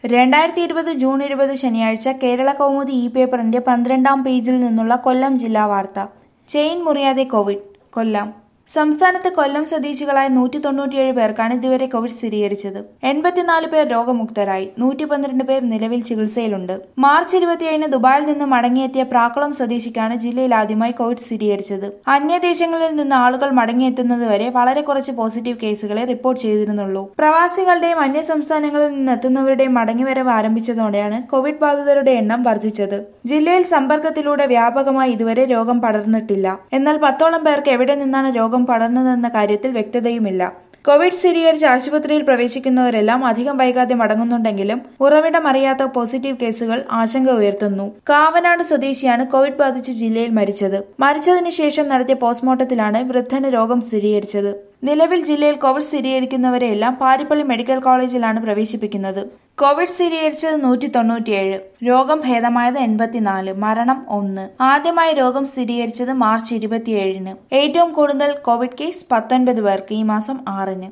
2020 June 20 ശനിയാഴ്ച കേരള കൗമുദി പേപ്പറിന്റെ 12-ാം പേജിൽ നിന്നുള്ള കൊല്ലം ജില്ലാ വാർത്ത. ചെയിൻ മുറിയാതെ കോവിഡ്. കൊല്ലം. സംസ്ഥാനത്ത് കൊല്ലം സ്വദേശികളായ 197 പേർക്കാണ് ഇതുവരെ കോവിഡ് സ്ഥിരീകരിച്ചത്. 84 പേർ രോഗമുക്തരായി. 112 പേർ നിലവിൽ ചികിത്സയിലുണ്ട്. മാർച്ച് 27-ന് ദുബായിൽ നിന്ന് മടങ്ങിയെത്തിയ പ്രാക്കുളം സ്വദേശിക്കാണ് ജില്ലയിൽ ആദ്യമായി കോവിഡ് സ്ഥിരീകരിച്ചത്. അന്യദേശങ്ങളിൽ നിന്ന് ആളുകൾ മടങ്ങിയെത്തുന്നതുവരെ വളരെ കുറച്ച് പോസിറ്റീവ് കേസുകളെ റിപ്പോർട്ട് ചെയ്തിരുന്നുള്ളൂ. പ്രവാസികളുടെയും അന്യസംസ്ഥാനങ്ങളിൽ നിന്നെത്തുന്നവരുടെയും മടങ്ങിവരവ് ആരംഭിച്ചതോടെയാണ് കോവിഡ് ബാധിതരുടെ എണ്ണം വർദ്ധിച്ചത്. ജില്ലയിൽ സമ്പർക്കത്തിലൂടെ വ്യാപകമായി ഇതുവരെ രോഗം പടർന്നിട്ടില്ല. എന്നാൽ 10ഓളം പേർക്ക് എവിടെ നിന്നാണ് രോഗം പടർന്നതെന്ന കാര്യത്തിൽ വ്യക്തതയുമില്ല. കോവിഡ് സ്ഥിരീകരിച്ച് ആശുപത്രിയിൽ പ്രവേശിക്കുന്നവരെല്ലാം അധികം വൈകാതെ മടങ്ങുന്നുണ്ടെങ്കിലും ഉറവിടം അറിയാത്ത പോസിറ്റീവ് കേസുകൾ ആശങ്ക ഉയർത്തുന്നു. കാവനാട് സ്വദേശിയാണ് കോവിഡ് ബാധിച്ച് ജില്ലയിൽ മരിച്ചത്. മരിച്ചതിന് ശേഷം നടത്തിയ പോസ്റ്റ്മോർട്ടത്തിലാണ് വൃദ്ധന് രോഗം സ്ഥിരീകരിച്ചത്. നിലവിൽ ജില്ലയിൽ കോവിഡ് സ്ഥിരീകരിക്കുന്നവരെയെല്ലാം പാരിപ്പള്ളി മെഡിക്കൽ കോളേജിലാണ് പ്രവേശിപ്പിക്കുന്നത്. കോവിഡ് സ്ഥിരീകരിച്ചത് 197, രോഗം ഭേദമായത് 84, മരണം 1. ആദ്യമായി രോഗം സ്ഥിരീകരിച്ചത് മാർച്ച് 27-ന്. ഏറ്റവും കൂടുതൽ കോവിഡ് കേസ് 19 പേർക്ക് ഈ മാസം 6-ന്.